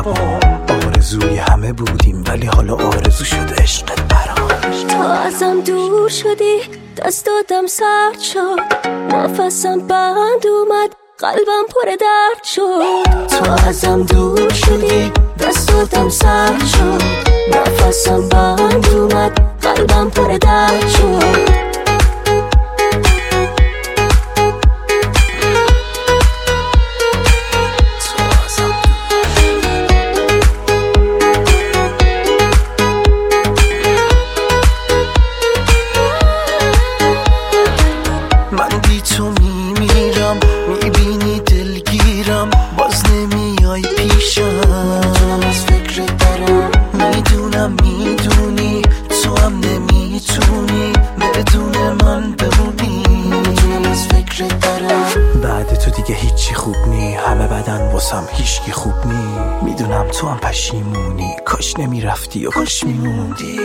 برام. آرزوی همه بودیم ولی حالا آرزو شد عشقت برام. تو ازم دور شدی، دست دادم سرد شد، نفسم بند اومد، قلبم پر درد شد. تو ازم دور شدی، دست دادم سرد شد، نفسم بند اومد، قلبم پر درد شد. من بی تو میمیرم، میبینی دلگیرم، باز نمیای پیشم. میدونم از فکرت برم، میدونم میدونی تو هم نمیتونی بدون من بمونی. میدونم از فکرت برم، بعد تو دیگه هیچی خوب نی، همه بدن واسم هیچکی خوب نی. میدونم تو هم پشیمونی، کاش نمیرفتی و کاش میموندی.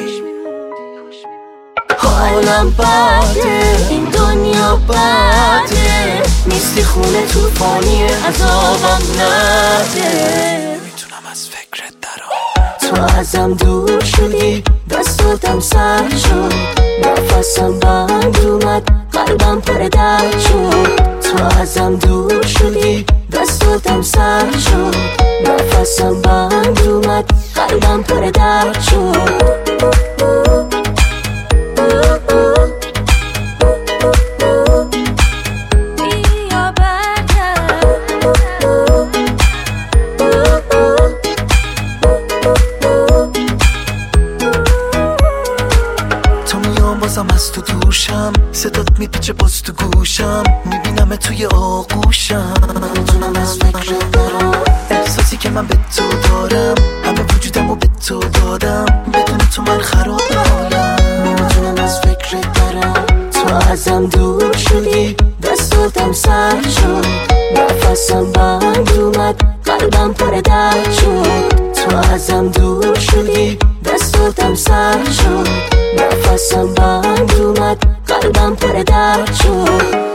حالم بده، این دنیا بده، نیستی خونه توفانی، عذابم نده. میتونم از فکرت درام. تو ازم دور شدی، دست دادم سرد شد، نفسم بند اومد، قلبم پر درد شد. تو ازم دور شدی، دست دادم سرد شد، نفسم بند اومد، قلبم پر درد شد. بازم از تو دوشم، صدات میپیچه باز تو گوشم، میبینم توی آغوشم. میتونم از فکرت برم، احساسی که من به تو دارم، همه وجودمو به تو دادم، بدون تو من خراب حالم. میتونم از فکرت برم، تو ازم دور شدی، دست دادم سرد شد، نفسم بند اومد، قلبم پر درد شد. تو ازم دور شدی، دست دادم سرد شد، نفسم بند اومد، قلبم پر درد شد.